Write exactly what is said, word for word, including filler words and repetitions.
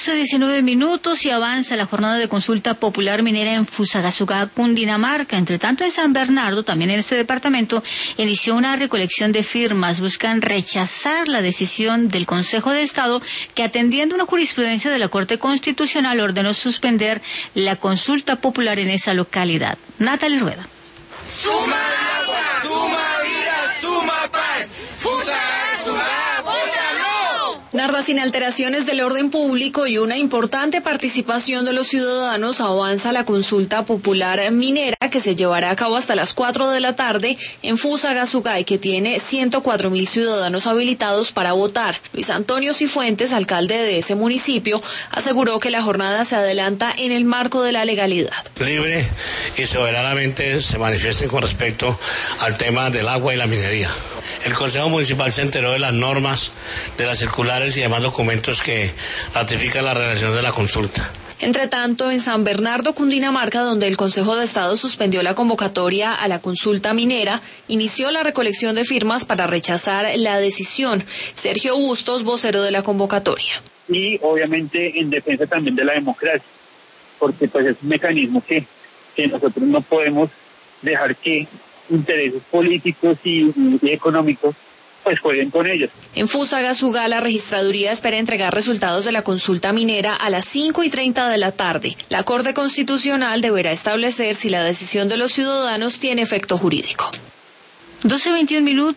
doce diecinueve minutos y avanza la jornada de consulta popular minera en Fusagasugá, Cundinamarca. Entre tanto, en San Bernardo, también en este departamento, inició una recolección de firmas. Buscan rechazar la decisión del Consejo de Estado que, atendiendo una jurisprudencia de la Corte Constitucional, ordenó suspender la consulta popular en esa localidad. Natalie Rueda. Suma agua, suma vida, suma paz. Fusagasugá, vota no. Narda, sin alteraciones del orden público y una importante participación de los ciudadanos, avanza la consulta popular minera que se llevará a cabo hasta las cuatro de la tarde en Fusagasugá y que tiene ciento cuatro mil ciudadanos habilitados para votar. Luis Antonio Cifuentes, alcalde de ese municipio, aseguró que la jornada se adelanta en el marco de la legalidad. Libre y soberanamente se manifiesten con respecto al tema del agua y la minería. El Consejo Municipal se enteró de las normas, de las circulares y demás documentos que ratifican la realización de la consulta. Entre tanto, en San Bernardo, Cundinamarca, donde el Consejo de Estado suspendió la convocatoria a la consulta minera, inició la recolección de firmas para rechazar la decisión. Sergio Bustos, vocero de la convocatoria. Y obviamente en defensa también de la democracia, porque pues es un mecanismo que, que nosotros no podemos dejar que intereses políticos y, y económicos pues jueguen con ellos. En Fusagasugá, la registraduría espera entregar resultados de la consulta minera a las cinco y treinta de la tarde. La Corte Constitucional deberá establecer si la decisión de los ciudadanos tiene efecto jurídico. doce veintiún minutos.